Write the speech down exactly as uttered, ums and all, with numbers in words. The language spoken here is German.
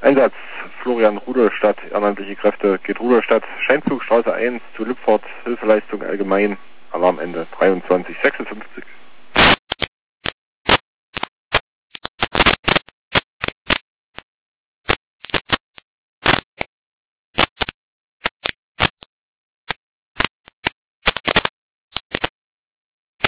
Einsatz Florian Rudolstadt, ehrenamtliche Kräfte, geht Rudolstadt, Scheinflugstraße eins zu Lüpfort, Hilfeleistung allgemein, Alarmende dreiundzwanzig sechsundfünfzig.